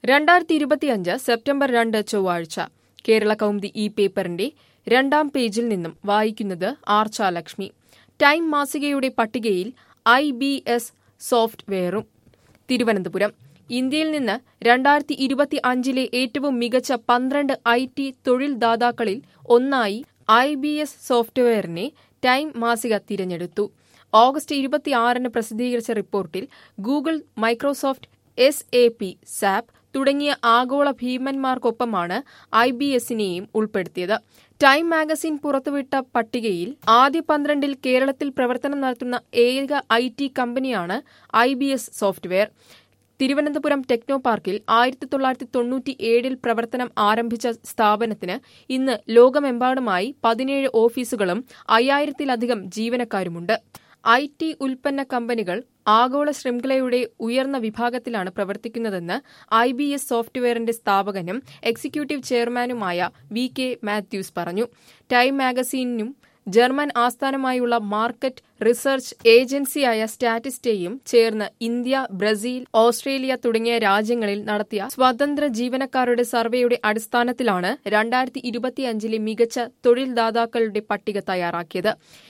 2025 September 2 ചൊവ്വാഴ്ച കേരള കൗമുദി ഈ പേപ്പറിന്റെ 2-ാം പേജിൽ നിന്നും വായിക്കുന്നത് ആർച്ചാലക്ഷ്മി. ടൈം മാസികയുടെ പട്ടികയിൽ IBS സോഫ്റ്റ്വെയറും. തിരുവനന്തപുരം. ഇന്ത്യയിൽ നിന്ന് 2025 ഏറ്റവും മികച്ച 12 IT തൊഴിൽ ദാതാക്കളിൽ ഒന്നായി IBS സോഫ്റ്റ്വെയറിനെ ടൈം മാസിക തിരഞ്ഞെടുത്തു. ഓഗസ്റ്റ് 26 പ്രസിദ്ധീകരിച്ച റിപ്പോർട്ടിൽ ഗൂഗിൾ, മൈക്രോസോഫ്റ്റ്, SAP, SAP തുടങ്ങിയ ആഗോള ഭീമന്മാർക്കൊപ്പമാണ് IBSനെയും ഉൾപ്പെടുത്തിയത്. ടൈം മാഗസിൻ പുറത്തുവിട്ട പട്ടികയിൽ ആദ്യ 12-ൽ കേരളത്തിൽ പ്രവർത്തനം നടത്തുന്ന ഏക IT കമ്പനിയാണ് IBS സോഫ്റ്റ്വെയർ. തിരുവനന്തപുരം ടെക്നോ പാർക്കിൽ 1997 പ്രവർത്തനം ആരംഭിച്ച സ്ഥാപനത്തിന് ഇന്ന് ലോകമെമ്പാടുമായി 17 ഓഫീസുകളും 5000-ലധികം ജീവനക്കാരുമുണ്ട്. IT ഉൽപ്പന്ന കമ്പനികൾ ആഗോള ശൃംഖലയുടെ ഉയർന്ന വിഭാഗത്തിലാണ് പ്രവർത്തിക്കുന്നതെന്ന് IBS സോഫ്റ്റ്വെയറിന്റെ സ്ഥാപകനും എക്സിക്യൂട്ടീവ് ചെയർമാനുമായ VK മാത്യൂസ് പറഞ്ഞു. ടൈം മാഗസിനും ജർമ്മൻ ആസ്ഥാനമായുള്ള മാർക്കറ്റ് റിസർച്ച് ഏജൻസിയായ സ്റ്റാറ്റിസ്റ്റയും ചേർന്ന് ഇന്ത്യ, ബ്രസീൽ, ഓസ്ട്രേലിയ തുടങ്ങിയ രാജ്യങ്ങളിൽ നടത്തിയ സ്വതന്ത്ര ജീവനക്കാരുടെ സർവേയുടെ അടിസ്ഥാനത്തിലാണ് 2025 മികച്ച തൊഴിൽ ദാതാക്കളുടെ പട്ടിക തയ്യാറാക്കിയത്.